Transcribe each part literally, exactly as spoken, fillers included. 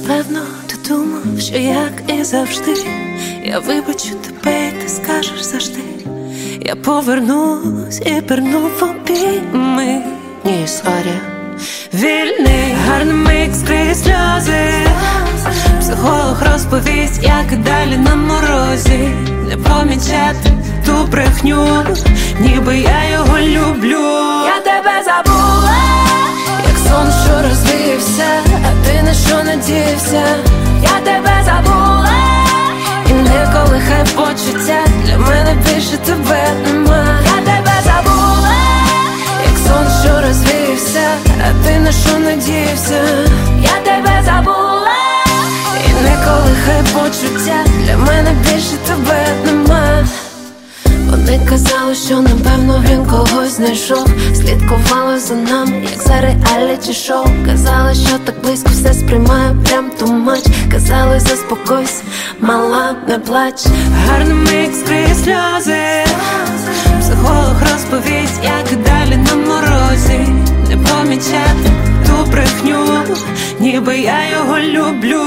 Напевно, ти думав, що як і завжди я вибачу тебе, і ти скажеш завжди. Я повернусь і пірну в обійми. Ні, сорі, вільний, гарний мікс крізь сльози. Психолог розповість, як і далі на морозі. Не помічати ту брехню, ніби я його люблю. Я тебе забула, як сон, що розвівся, а ти на що надіявся. Я тебе забула, і не колихай почуття, для мене більше тебе нема. Я тебе забула, як сон, що розвівся, а ти на що надіявся. Я тебе забула, і не колихай почуття, для мене більше тебе нема. Вони казали, що напевно він когось знайшов. Слідкували за нами, як за реаліті шоу. Казали, що так близько все сприймає прям too much. Казали, заспокойся, мала, не плач. Гарний мікс крізь сльози. Психолог розповість, як і далі на морозі. Не помічати ту брехню, ніби я його люблю.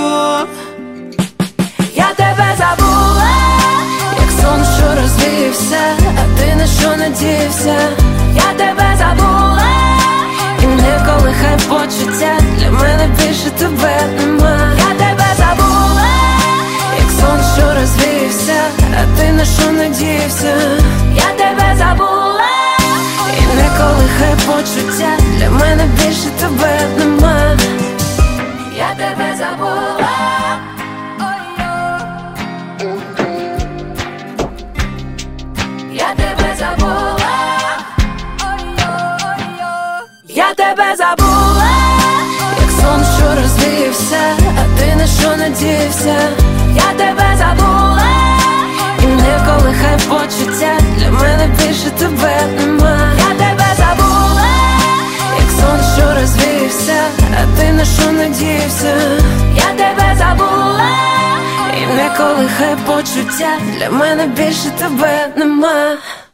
Я тебе забула, як сон, що розвівся, а ти на що надіявся. Я тебе забула, і не колихай почуття, для мене більше тебе нема. Я тебе забула, як сон, що розвівся, а ти на що надіявся. Я тебе забула, і не колихай почуття, для мене більше тебе нема. Я тебе забула. Я тебе забула, я тебе забула, як сон, що розвівся, а ти на що надіявся. Я тебе забула, і не колихай почуття, для мене більше тебе нема. Я тебе забула, як сон, що розвівся, а ти на що надіявся. Я тебе забула, і не колихай почуття, для мене більше тебе нема.